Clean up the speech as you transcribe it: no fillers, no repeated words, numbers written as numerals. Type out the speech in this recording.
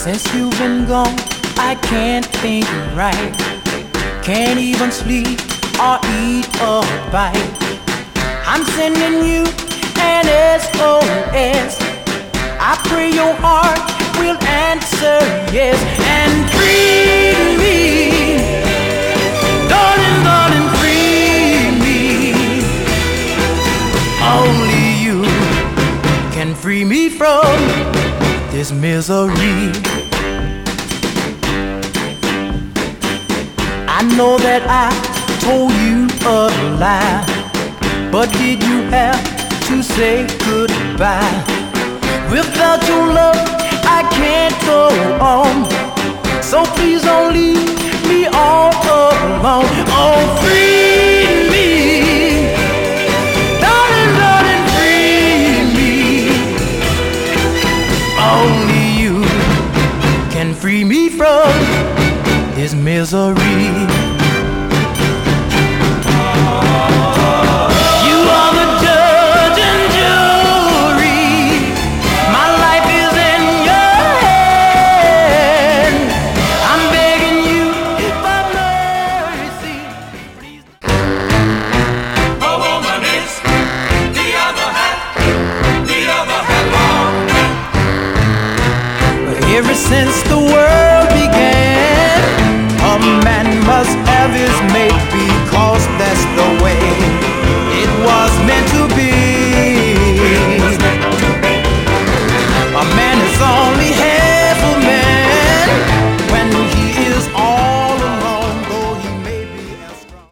Since you've been gone, I can't think right. Can't even sleep or eat a bite. I'm sending you an SOS. I pray your heart will answer yes. And free me, darling, darling, free me. Only you can free me from this misery. I know that I told you a lie, but did you have to say goodbye? Without your love, I can't go on. So please don't leave me all alone. Oh, free